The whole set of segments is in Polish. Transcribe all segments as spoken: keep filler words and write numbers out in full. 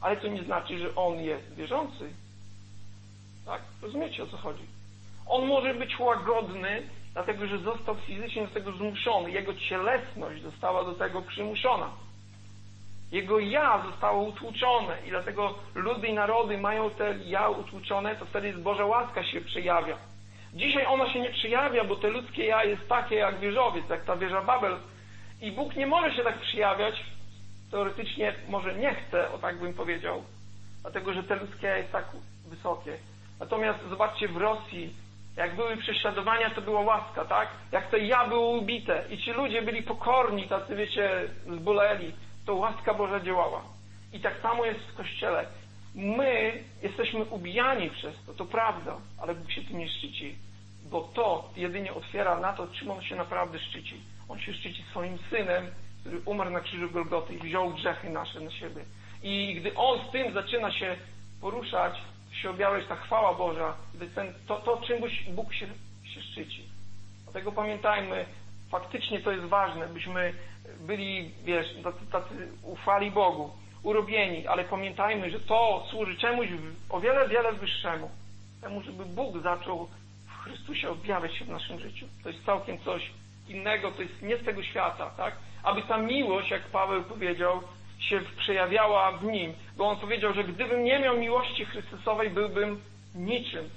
ale to nie znaczy, że on jest wierzący. Tak? Rozumiecie, o co chodzi? On może być łagodny, dlatego że został fizycznie do tego zmuszony. Jego cielesność została do tego przymuszona. Jego ja zostało utłuczone i dlatego ludy i narody mają te ja utłuczone, to wtedy Boża łaska się przejawia. Dzisiaj ona się nie przejawia, bo te ludzkie ja jest takie jak wieżowiec, jak ta wieża Babel. I Bóg nie może się tak przejawiać. Teoretycznie może nie chce, o tak bym powiedział. Dlatego, że te ludzkie ja jest tak wysokie. Natomiast zobaczcie, w Rosji, jak były prześladowania, to była łaska, tak? Jak to ja było ubite i ci ludzie byli pokorni, tacy, wiecie, zboleli, to łaska Boża działała. I tak samo jest w Kościele. My jesteśmy ubijani przez to, to prawda, ale Bóg się tym nie szczyci, bo to jedynie otwiera na to, czym On się naprawdę szczyci. On się szczyci swoim Synem, który umarł na krzyżu Golgoty i wziął grzechy nasze na siebie. I gdy On z tym zaczyna się poruszać, się objawia ta chwała Boża, ten, to, to czym Bóg się, się szczyci. Dlatego pamiętajmy, faktycznie to jest ważne, byśmy byli, wiesz, tacy, tacy ufali Bogu, urobieni, ale pamiętajmy, że to służy czemuś o wiele, wiele wyższemu. Temu, żeby Bóg zaczął w Chrystusie objawiać się w naszym życiu. To jest całkiem coś innego, to jest nie z tego świata, tak? Aby ta miłość, jak Paweł powiedział, się przejawiała w nim, bo on powiedział, że gdybym nie miał miłości Chrystusowej, byłbym niczym.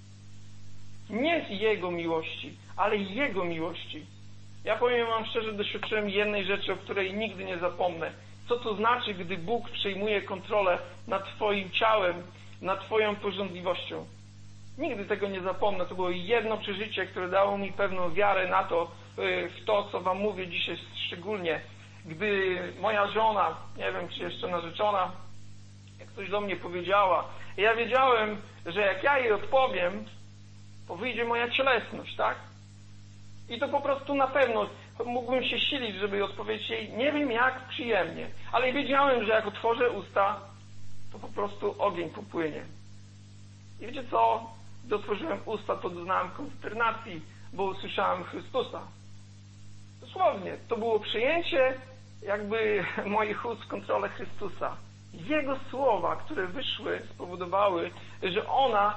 Nie z Jego miłości, ale Jego miłości. Ja powiem wam szczerze, doświadczyłem jednej rzeczy, o której nigdy nie zapomnę. Co to znaczy, gdy Bóg przejmuje kontrolę nad twoim ciałem, nad twoją pożądliwością? Nigdy tego nie zapomnę. To było jedno przeżycie, które dało mi pewną wiarę na to, w to, co wam mówię dzisiaj szczególnie. Gdy moja żona, nie wiem, czy jeszcze narzeczona, jak coś do mnie powiedziała, ja wiedziałem, że jak ja jej odpowiem, to wyjdzie moja cielesność, tak? I to po prostu na pewno mógłbym się silić, żeby odpowiedzieć jej, nie wiem jak przyjemnie, ale wiedziałem, że jak otworzę usta, to po prostu ogień popłynie. I wiecie co? Gdy otworzyłem usta, to doznałem konsternacji, bo usłyszałem Chrystusa. Dosłownie, to było przyjęcie jakby moich ust kontrolę Chrystusa. Jego słowa, które wyszły, spowodowały, że ona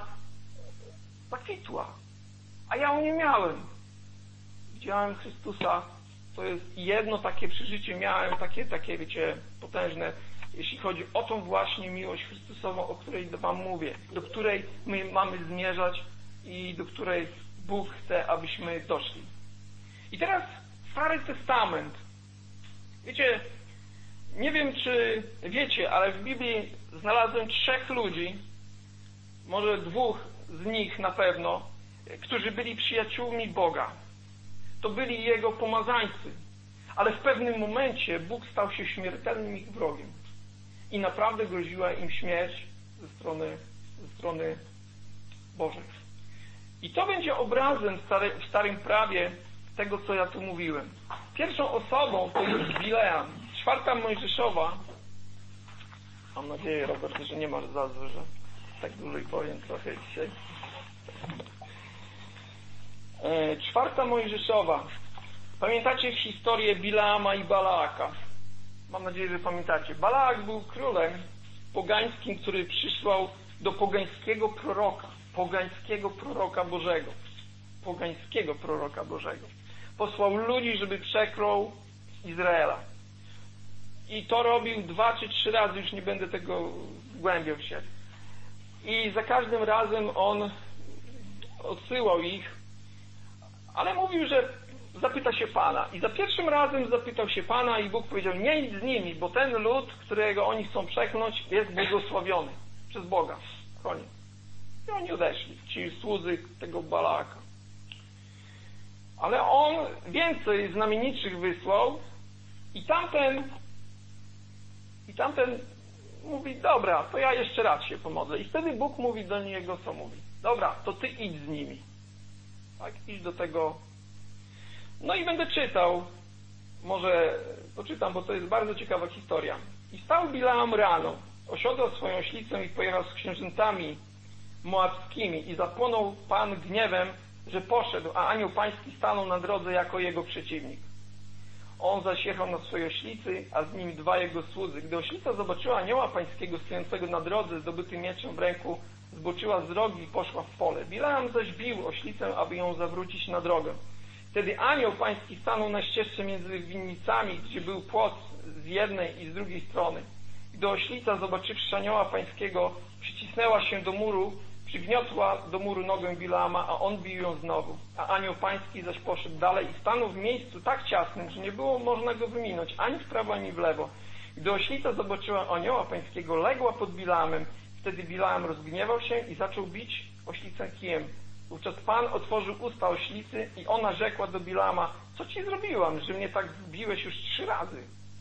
zakwitła, a ja ją nie miałem. Widziałem Chrystusa, to jest jedno takie przeżycie miałem, takie, takie wiecie, potężne, jeśli chodzi o tą właśnie miłość Chrystusową, o której wam mówię, do której my mamy zmierzać i do której Bóg chce, abyśmy doszli. I teraz Stary Testament. Wiecie, nie wiem, czy wiecie, ale w Biblii znalazłem trzech ludzi, może dwóch z nich na pewno, którzy byli przyjaciółmi Boga. To byli Jego pomazańcy. Ale w pewnym momencie Bóg stał się śmiertelnym ich wrogiem. I naprawdę groziła im śmierć ze strony, ze strony Bożej. I to będzie obrazem w Starym Prawie tego, co ja tu mówiłem. Pierwszą osobą to jest Bileam. Czwarta Mojżeszowa. Mam nadzieję, Robert, że nie masz za złe, że tak dłużej powiem trochę dzisiaj. E, czwarta Mojżeszowa. Pamiętacie historię Bileama i Balaaka? Mam nadzieję, że pamiętacie. Balaak był królem pogańskim, który przysłał do pogańskiego proroka. Pogańskiego proroka Bożego. Pogańskiego proroka Bożego. Posłał ludzi, żeby przeklął Izraela. I to robił dwa czy trzy razy, już nie będę tego głębiał się. I za każdym razem on odsyłał ich, ale mówił, że zapyta się Pana. I za pierwszym razem zapytał się Pana i Bóg powiedział, nie idź z nimi, bo ten lud, którego oni chcą przekląć, jest błogosławiony przez Boga. Koniec. I oni odeszli, ci słudzy tego Balaaka. Ale on więcej znamienitszych wysłał i tamten i tamten mówi, dobra, to ja jeszcze raz się pomodlę. I wtedy Bóg mówi do niego, co mówi. Dobra, to ty idź z nimi. Tak, idź do tego. No i będę czytał. Może poczytam, bo to jest bardzo ciekawa historia. I stał Bileam rano, osiodłał swoją oślicę i pojechał z księżętami moabskimi i zapłonął Pan gniewem, że poszedł, a anioł pański stanął na drodze jako jego przeciwnik. On zaś jechał na swojej oślicy, a z nim dwa jego słudzy. Gdy oślica zobaczyła anioła pańskiego stojącego na drodze, zdobytym mieczem w ręku, zboczyła z drogi i poszła w pole. Bileam zaś bił oślicę, aby ją zawrócić na drogę. Wtedy anioł pański stanął na ścieżce między winnicami, gdzie był płot z jednej i z drugiej strony. Gdy oślica, zobaczywszy anioła pańskiego, przycisnęła się do muru, przygniotła do muru nogę Bileama, a on bił ją znowu. A anioł pański zaś poszedł dalej i stanął w miejscu tak ciasnym, że nie było można go wyminąć ani w prawo, ani w lewo. Gdy oślica zobaczyła anioła pańskiego, legła pod Bileamem. Wtedy Bileam rozgniewał się i zaczął bić oślicę kijem. Wówczas Pan otworzył usta oślicy i ona rzekła do Bileama: co ci zrobiłam, że mnie tak zbiłeś już trzy razy?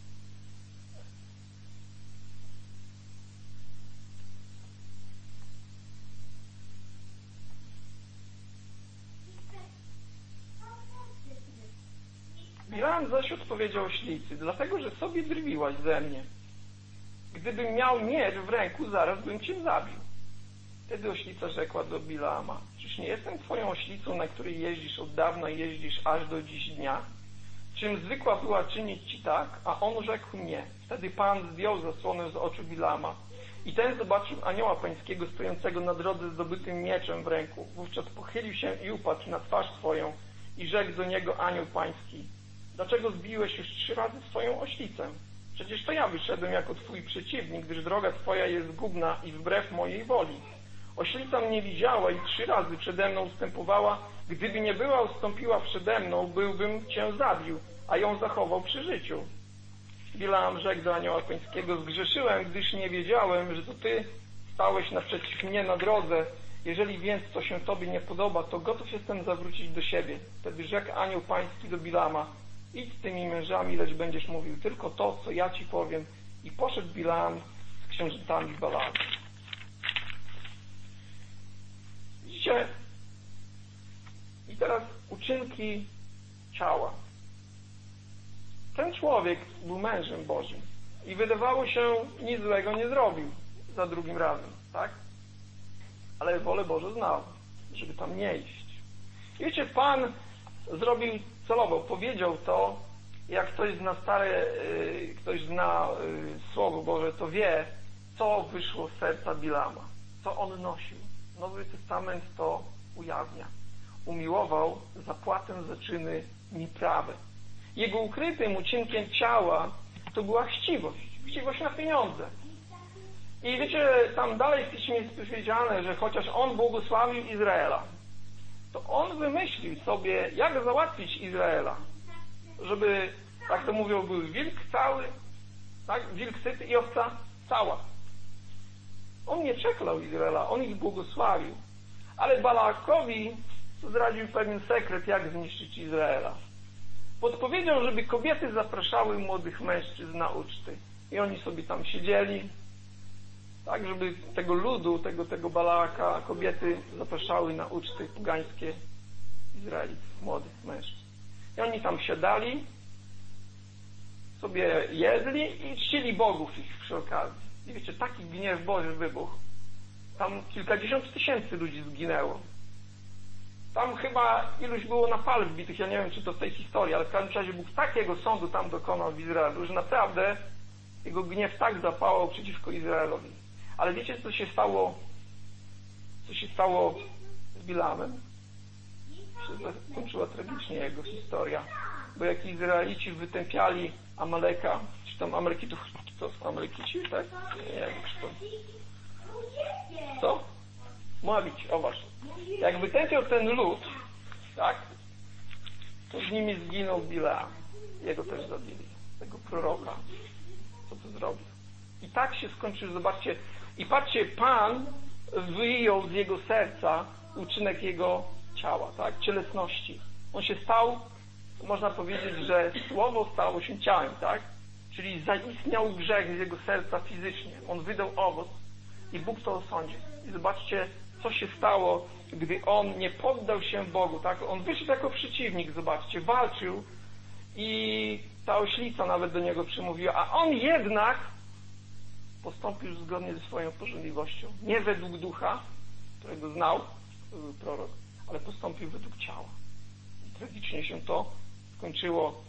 Bileam zaś odpowiedział oślicy: dlatego, że sobie drwiłaś ze mnie. Gdybym miał miecz w ręku, zaraz bym cię zabił. Wtedy oślica rzekła do Bileama: czyż nie jestem twoją oślicą, na której jeździsz od dawna i jeździsz aż do dziś dnia? Czym zwykła była czynić ci tak, a on rzekł nie. Wtedy Pan zdjął zasłonę z oczu Bileama i ten zobaczył anioła pańskiego stojącego na drodze zdobytym mieczem w ręku. Wówczas pochylił się i upadł na twarz swoją i rzekł do niego anioł pański: dlaczego zbiłeś już trzy razy swoją oślicę? Przecież to ja wyszedłem jako twój przeciwnik, gdyż droga twoja jest zgubna i wbrew mojej woli. Oślica mnie widziała i trzy razy przede mną ustępowała. Gdyby nie była ustąpiła przede mną, byłbym cię zabił, a ją zachował przy życiu. Bileam rzekł do anioła pańskiego: zgrzeszyłem, gdyż nie wiedziałem, że to ty stałeś naprzeciw mnie na drodze. Jeżeli więc to się tobie nie podoba, to gotów jestem zawrócić do siebie. Wtedy rzekł anioł pański do Bileama: idź z tymi mężami, lecz będziesz mówił tylko to, co ja ci powiem. I poszedł Bileam z księżycami Balaamu. Widzicie? I teraz uczynki ciała. Ten człowiek był mężem Bożym i wydawało się, nic złego nie zrobił za drugim razem, tak? Ale wolę Bożą znał, żeby tam nie iść. Wiecie, Pan zrobił celowo, powiedział to, jak ktoś zna stare, ktoś zna Słowo Boże, to wie, co wyszło z serca Bileama, co on nosił. Nowy Testament to ujawnia. Umiłował zapłatę za czyny nieprawe. Jego ukrytym uczynkiem ciała to była chciwość. Chciwość na pieniądze. I wiecie, tam dalej w Piśmie jest powiedziane, że chociaż on błogosławił Izraela, to on wymyślił sobie, jak załatwić Izraela. Żeby, tak to mówią, był wilk cały, tak? Wilk syty i owca cała. On nie przeklął Izraela, on ich błogosławił. Ale Balaakowi zdradził pewien sekret, jak zniszczyć Izraela. Podpowiedział, żeby kobiety zapraszały młodych mężczyzn na uczty. I oni sobie tam siedzieli, tak, żeby tego ludu, tego, tego Balaaka, kobiety zapraszały na uczty pogańskie Izraelitów, młodych mężczyzn. I oni tam siadali, sobie jedli i czcili bogów ich przy okazji. I wiecie, taki gniew Boży wybuchł. Tam kilkadziesiąt tysięcy ludzi zginęło. Tam chyba iluś było na pal wbitych, ja nie wiem, czy to w tej historii, ale w każdym razie Bóg takiego sądu tam dokonał w Izraelu, że naprawdę jego gniew tak zapałał przeciwko Izraelowi. Ale wiecie, co się stało, co się stało z Bileamem? Się zakończyła tragicznie jego historia. Bo jak Izraelici wytępiali Amaleka, czy tam Amalekitów, co są Amalekici, tak? Nie, jak to... Co? Moabici, o właśnie. Jak wytępiał ten lud, tak? To z nimi zginął Bileam. Jego też zabili. Tego proroka. Co to zrobił? I tak się skończył, zobaczcie. I patrzcie, Pan wyjął z jego serca uczynek jego ciała, tak? Cielesności. On się stał, można powiedzieć, że słowo stało się ciałem, tak? Czyli zaistniał grzech z jego serca fizycznie. On wydał owoc i Bóg to osądził. I zobaczcie, co się stało, gdy on nie poddał się Bogu, tak? On wyszedł jako przeciwnik, zobaczcie, walczył i ta oślica nawet do niego przemówiła, a on jednak postąpił zgodnie ze swoją pożądliwością. Nie według ducha, którego znał, to był prorok, ale postąpił według ciała. I tragicznie się to skończyło.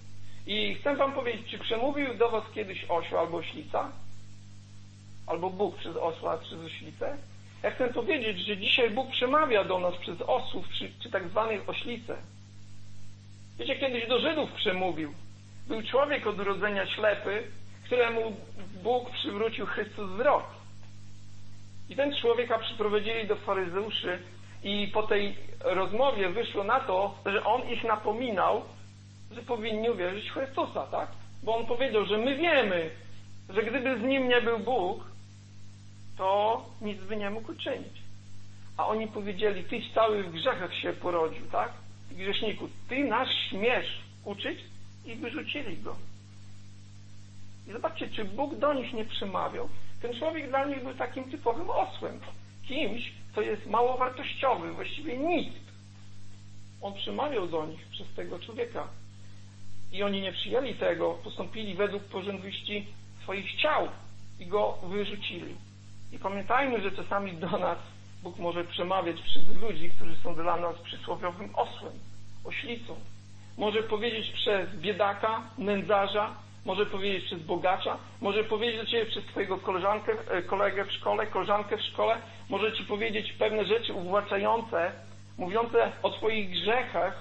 I chcę wam powiedzieć, czy przemówił do was kiedyś osioł albo oślica? Albo Bóg przez osła, przez oślicę? Ja chcę powiedzieć, że dzisiaj Bóg przemawia do nas przez osłów, czy, czy tak zwanych oślice. Wiecie, kiedyś do Żydów przemówił. Był człowiek od urodzenia ślepy, któremu Bóg przywrócił Chrystus wzrok. I ten człowieka przyprowadzili do faryzeuszy i po tej rozmowie wyszło na to, że on ich napominał, że powinni uwierzyć w Chrystusa, tak? Bo on powiedział, że my wiemy, że gdyby z nim nie był Bóg, to nic by nie mógł czynić. A oni powiedzieli, tyś cały w grzechach się porodził, tak? Grzeszniku, ty nas śmiesz uczyć? I wyrzucili go. I zobaczcie, czy Bóg do nich nie przemawiał. Ten człowiek dla nich był takim typowym osłem. Kimś, kto jest mało wartościowy, właściwie nic. On przemawiał do nich przez tego człowieka. I oni nie przyjęli tego, postąpili według porządności swoich ciał i go wyrzucili. I pamiętajmy, że czasami do nas Bóg może przemawiać przez ludzi, którzy są dla nas przysłowiowym osłem, oślicą. Może powiedzieć przez biedaka, nędzarza, może powiedzieć przez bogacza, może powiedzieć do ciebie przez twojego koleżankę, kolegę w szkole, koleżankę w szkole, może ci powiedzieć pewne rzeczy uwłaczające, mówiące o twoich grzechach,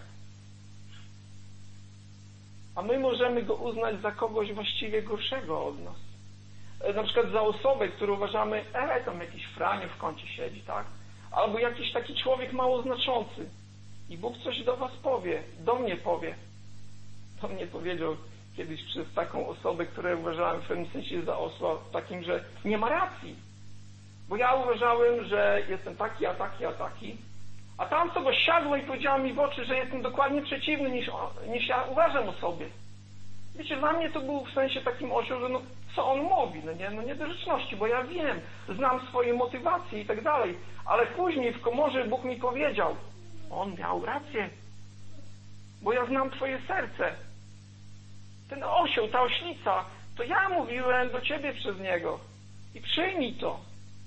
a my możemy go uznać za kogoś właściwie gorszego od nas. Na przykład za osobę, którą uważamy, e, tam jakiś Franio w kącie siedzi, tak? Albo jakiś taki człowiek mało znaczący. I Bóg coś do was powie, do mnie powie. Do mnie powiedział kiedyś przez taką osobę, którą uważałem w pewnym sensie za osła, takim, że nie ma racji. Bo ja uważałem, że jestem taki, a taki, a taki. A ta osoba siadła i powiedziała mi w oczy, że jestem dokładnie przeciwny niż, niż ja uważam o sobie. Wiecie, dla mnie to był w sensie takim osioł, że no, co on mówi, no nie, no nie do rzeczności, bo ja wiem, znam swoje motywacje i tak dalej. Ale później w komorze Bóg mi powiedział, on miał rację, bo ja znam twoje serce. Ten osioł, ta oślica, to ja mówiłem do ciebie przez niego. I przyjmij to.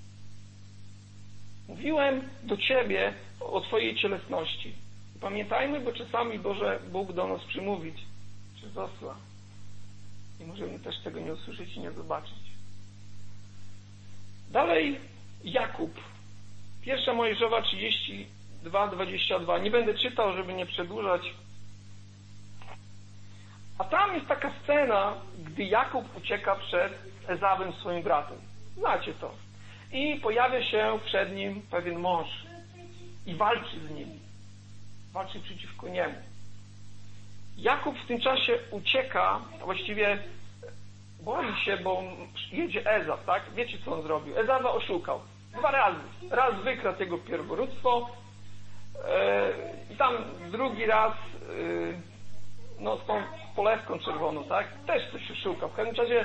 Mówiłem do ciebie o twojej cielesności. I pamiętajmy, bo czasami Boże, Bóg do nas przymówić przez osła. I możemy też tego nie usłyszeć i nie zobaczyć. Dalej Jakub. Pierwsza Mojżeszowa trzydzieści dwa, dwadzieścia dwa. Nie będę czytał, żeby nie przedłużać. A tam jest taka scena, gdy Jakub ucieka przed Ezawem, swoim bratem. Znacie to. I pojawia się przed nim pewien mąż. I walczy z nim. Walczy przeciwko niemu. Jakub w tym czasie ucieka, właściwie boi się, bo jedzie Ezaw, tak? Wiecie, co on zrobił? Ezawa oszukał. Dwa razy. Raz wykradł jego pierworództwo yy, i tam drugi raz yy, no z tą polewką czerwoną, tak? Też coś oszukał. W każdym razie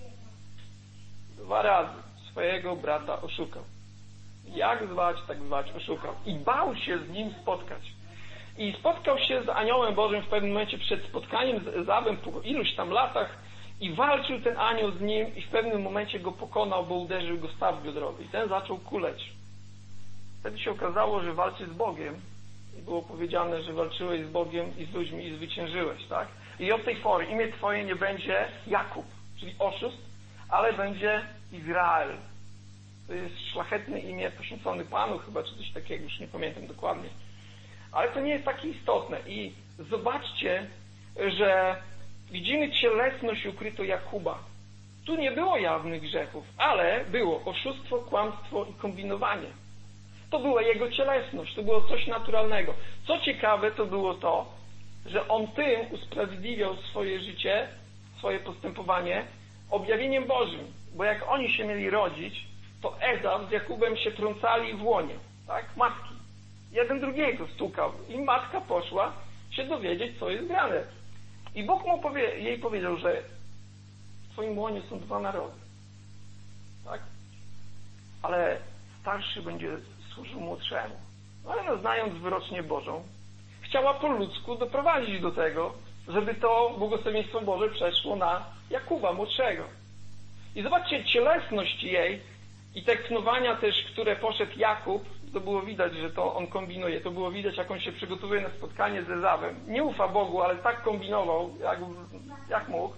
dwa razy swojego brata oszukał. Jak zwać, tak zwać, oszukał. I bał się z nim spotkać. I spotkał się z aniołem Bożym w pewnym momencie przed spotkaniem z Ezawem po iluś tam latach i walczył ten anioł z nim i w pewnym momencie go pokonał, bo uderzył go w staw biodrowy. I ten zaczął kuleć. Wtedy się okazało, że walczy z Bogiem. I było powiedziane, że walczyłeś z Bogiem i z ludźmi i zwyciężyłeś, tak? I od tej pory imię twoje nie będzie Jakub, czyli oszust, ale będzie Izrael. To jest szlachetne imię poświęcone Panu chyba, czy coś takiego, już nie pamiętam dokładnie. Ale to nie jest takie istotne. I zobaczcie, że widzimy cielesność ukrytą Jakuba. Tu nie było jawnych grzechów, ale było oszustwo, kłamstwo i kombinowanie. To była jego cielesność, to było coś naturalnego. Co ciekawe, to było to, że on tym usprawiedliwiał swoje życie, swoje postępowanie objawieniem Bożym. Bo jak oni się mieli rodzić, to Ezaw z Jakubem się trącali w łonie, tak? Matki. Jeden drugiego stukał i matka poszła się dowiedzieć, co jest grane. I Bóg mu powie, jej powiedział, że w twoim łonie są dwa narody. Tak? Ale starszy będzie służył młodszemu. No ale no, znając wyrocznie Bożą, chciała po ludzku doprowadzić do tego, żeby to błogosławieństwo Boże przeszło na Jakuba młodszego. I zobaczcie, cielesność jej I te knowania też, które poszedł Jakub, to było widać, że to on kombinuje, to było widać, jak on się przygotowuje na spotkanie z Ezawem. Nie ufa Bogu, ale tak kombinował, jak, jak mógł,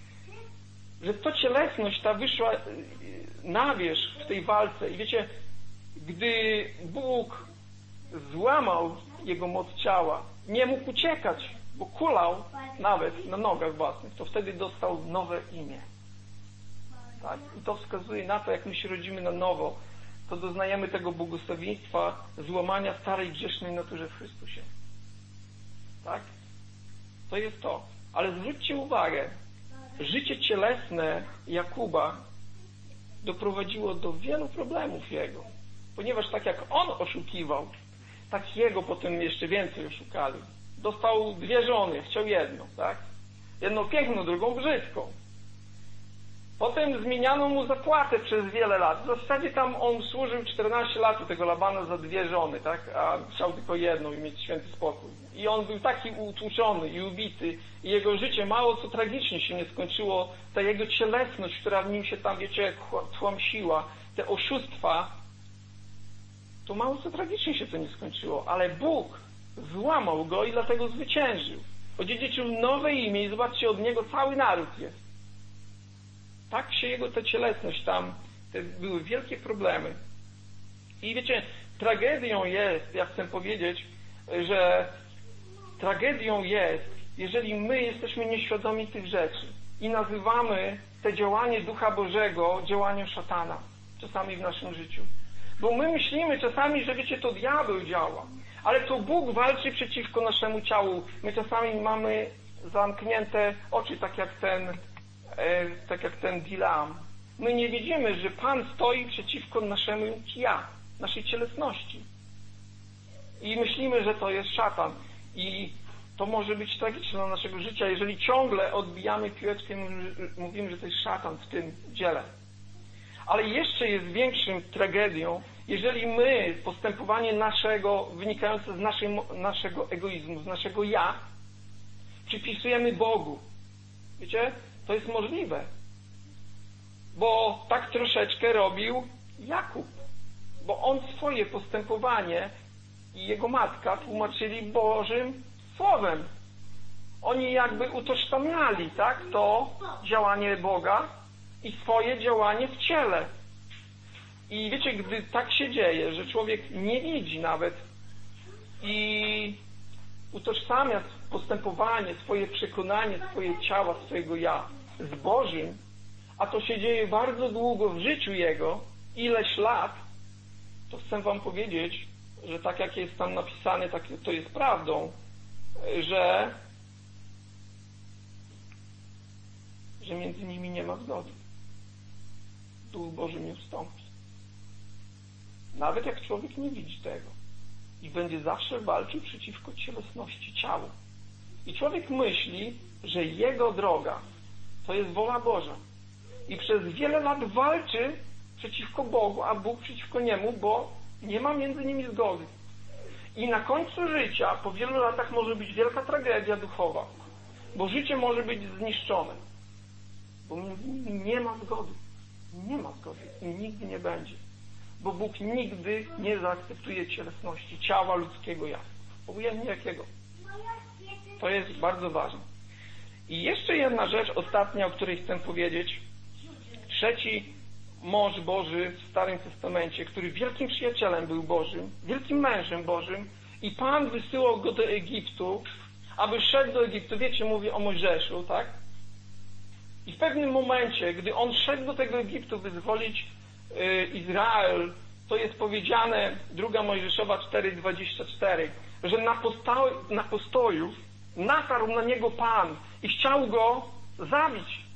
że to cielesność ta wyszła na wierzch w tej walce. I wiecie, gdy Bóg złamał jego moc ciała, nie mógł uciekać, bo kulał nawet na nogach własnych, to wtedy dostał nowe imię. Tak? I to wskazuje na to, jak my się rodzimy na nowo, to doznajemy tego błogosławieństwa złamania starej grzesznej natury w Chrystusie. Tak? To jest to. Ale zwróćcie uwagę, życie cielesne Jakuba doprowadziło do wielu problemów jego. Ponieważ tak jak on oszukiwał, tak jego potem jeszcze więcej oszukali. Dostał dwie żony, chciał jedną, tak? Jedną piękną, drugą brzydką. Potem zmieniano mu zapłatę przez wiele lat. W zasadzie tam on służył czternaście lat u tego Labana za dwie żony, tak? A chciał tylko jedną i mieć święty spokój. I on był taki utłuczony i ubity i jego życie mało co tragicznie się nie skończyło. Ta jego cielesność, która w nim się tam, wiecie, tłamsiła, te oszustwa, to mało co tragicznie się to nie skończyło. Ale Bóg złamał go i dlatego zwyciężył. Odziedziczył nowe imię i zobaczcie, od niego cały naród jest. Tak się jego ta cielesność tam, te były wielkie problemy. I wiecie, tragedią jest, ja chcę powiedzieć, że tragedią jest, jeżeli my jesteśmy nieświadomi tych rzeczy i nazywamy te działanie Ducha Bożego działaniem szatana, czasami w naszym życiu. Bo my myślimy czasami, że wiecie, to diabeł działa, ale to Bóg walczy przeciwko naszemu ciału. My czasami mamy zamknięte oczy, tak jak ten tak jak ten Bilam. My nie widzimy, że Pan stoi przeciwko naszemu ja, naszej cielesności. I myślimy, że to jest szatan. I to może być tragiczne dla naszego życia, jeżeli ciągle odbijamy piłeczkę i mówimy, że to jest szatan w tym dziele. Ale jeszcze jest większą tragedią, jeżeli my postępowanie naszego, wynikające z naszej, naszego egoizmu, z naszego ja, przypisujemy Bogu. Wiecie? To jest możliwe. Bo tak troszeczkę robił Jakub. Bo on swoje postępowanie i jego matka tłumaczyli Bożym Słowem. Oni jakby utożsamiali, tak, to działanie Boga i swoje działanie w ciele. I wiecie, gdy tak się dzieje, że człowiek nie widzi nawet i utożsamia postępowanie, swoje przekonanie, swoje ciała, swojego ja z Bożym, a to się dzieje bardzo długo w życiu jego, ileś lat, to chcę wam powiedzieć, że tak jak jest tam napisane, tak to jest prawdą, że że między nimi nie ma zgody. Duch Boży nie wstąpi. Nawet jak człowiek nie widzi tego i będzie zawsze walczył przeciwko cielesności ciału. I człowiek myśli, że jego droga to jest wola Boża. I przez wiele lat walczy przeciwko Bogu, a Bóg przeciwko niemu, bo nie ma między nimi zgody. I na końcu życia, po wielu latach, może być wielka tragedia duchowa, bo życie może być zniszczone, bo między nimi nie ma zgody. Nie ma zgody i nigdy nie będzie. Bo Bóg nigdy nie zaakceptuje cielesności ciała ludzkiego ja. Obojętnie jakiego. To jest bardzo ważne. I jeszcze jedna rzecz, ostatnia, o której chcę powiedzieć. Trzeci mąż Boży w Starym Testamencie, który wielkim przyjacielem był Bożym, wielkim mężem Bożym i Pan wysyłał go do Egiptu, aby szedł do Egiptu. Wiecie, mówię o Mojżeszu, tak? I w pewnym momencie, gdy on szedł do tego Egiptu wyzwolić yy, Izrael, to jest powiedziane, druga Mojżeszowa cztery dwadzieścia cztery, że na, posta- na postoju natarł na niego Pan i chciał go zabić.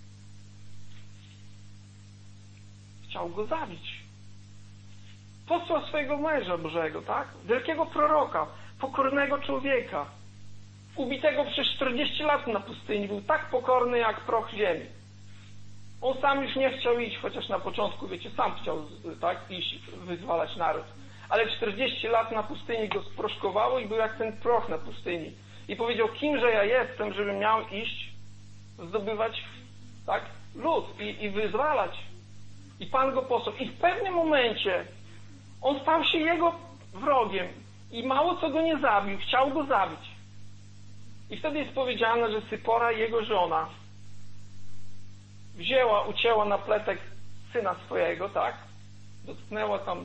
Chciał go zabić. Posłał swojego męża Bożego, tak? Wielkiego proroka, pokornego człowieka, ubitego przez czterdzieści lat na pustyni. Był tak pokorny jak proch ziemi. On sam już nie chciał iść, chociaż na początku, wiecie, sam chciał, tak, iść, wyzwalać naród. Ale czterdzieści lat na pustyni go sproszkowało i był jak ten proch na pustyni. I powiedział, kimże ja jestem, żebym miał iść, zdobywać, tak, lud i, i wyzwalać. I Pan go posłał. I w pewnym momencie on stał się jego wrogiem. I mało co go nie zabił. Chciał go zabić. I wtedy jest powiedziane, że Sypora, jego żona, wzięła, ucięła na pletek syna swojego, tak? Dotknęła tam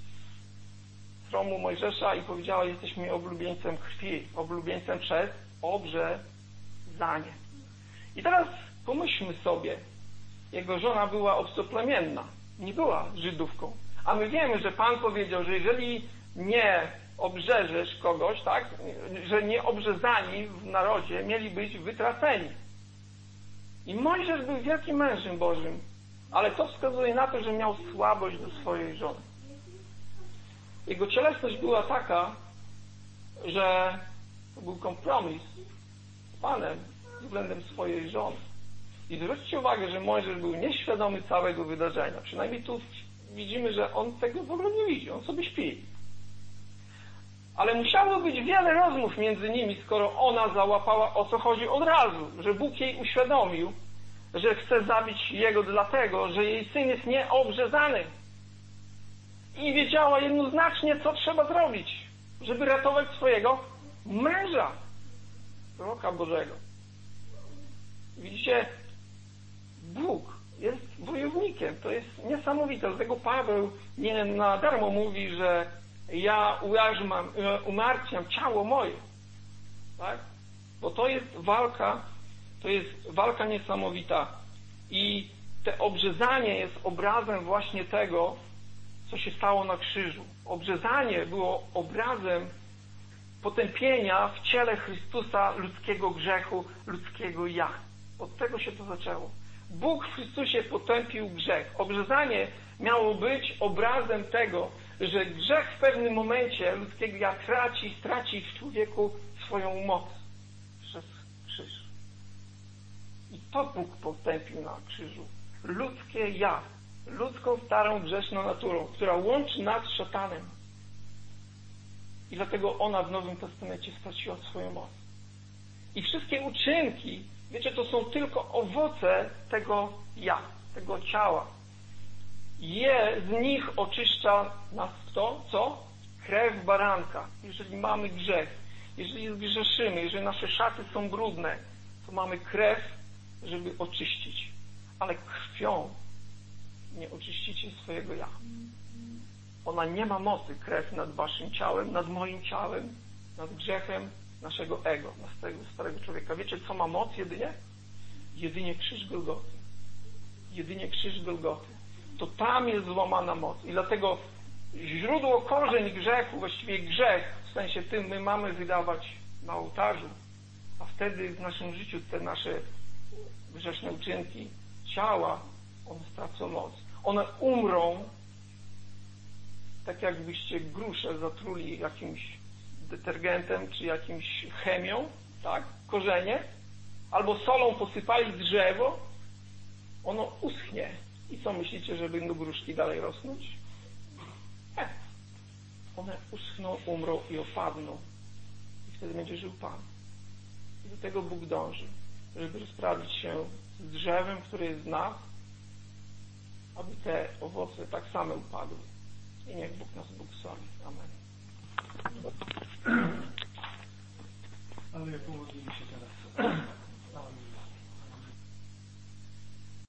stromu Mojżesza i powiedziała: jesteś mi oblubieńcem krwi, oblubieńcem przez obrzezanie. I teraz pomyślmy sobie, jego żona była obcoplemienna, nie była Żydówką. A my wiemy, że Pan powiedział, że jeżeli nie obrzeżesz kogoś, tak, że nie obrzezani w narodzie mieli być wytraceni. I Mojżesz był wielkim mężem Bożym, ale to wskazuje na to, że miał słabość do swojej żony. Jego cielesność była taka, że to był kompromis z Panem względem swojej żony. I zwróćcie uwagę, że Mojżesz był nieświadomy całego wydarzenia. Przynajmniej tu widzimy, że on tego w ogóle nie widzi. On sobie śpi. Ale musiało być wiele rozmów między nimi, skoro ona załapała, o co chodzi od razu. Że Bóg jej uświadomił, że chce zabić jego dlatego, że jej syn jest nieobrzezany. I wiedziała jednoznacznie, co trzeba zrobić, żeby ratować swojego męża, proroka Bożego. Widzicie, Bóg jest wojownikiem. To jest niesamowite. Dlatego Paweł nie na darmo mówi, że ja ujarzmam, umartwiam ciało moje. Tak? Bo to jest walka, to jest walka niesamowita. I to obrzezanie jest obrazem właśnie tego, co się stało na krzyżu. Obrzezanie było obrazem potępienia w ciele Chrystusa ludzkiego grzechu, ludzkiego ja. Od tego się to zaczęło. Bóg w Chrystusie potępił grzech. Obrzezanie miało być obrazem tego, że grzech w pewnym momencie ludzkiego ja traci, straci w człowieku swoją moc przez krzyż. I to Bóg potępił na krzyżu. Ludzkie ja, ludzką starą grzeszną naturą, która łączy nas z szatanem. I dlatego ona w Nowym Testamencie straciła swoją moc. I wszystkie uczynki, wiecie, to są tylko owoce tego ja, tego ciała. Je z nich oczyszcza nas kto? Co? Krew baranka. Jeżeli mamy grzech, jeżeli zgrzeszymy, jeżeli nasze szaty są brudne, to mamy krew, żeby oczyścić. Ale krwią nie oczyścicie swojego ja. Ona nie ma mocy, krew, nad waszym ciałem, nad moim ciałem, nad grzechem naszego ego, naszego starego człowieka. Wiecie, co ma moc jedynie? Jedynie krzyż Golgoty. Jedynie krzyż Golgoty. To tam jest złamana moc. I dlatego źródło, korzeń grzechu, właściwie grzech, w sensie tym my mamy wydawać na ołtarzu, a wtedy w naszym życiu te nasze grzeszne uczynki ciała, one stracą moc. One umrą, tak jakbyście gruszę zatruli jakimś detergentem, czy jakimś chemią, tak, korzenie, albo solą posypali drzewo, ono uschnie. I co myślicie, że będą gruszki dalej rosnąć? Nie. One uschną, umrą i opadną. I wtedy będzie żył Pan. I do tego Bóg dąży, żeby rozprawić się z drzewem, które jest w nas, aby te owoce tak same upadły. I niech Bóg nas błogosławi. Amen. Ale jak pomodlimy się teraz.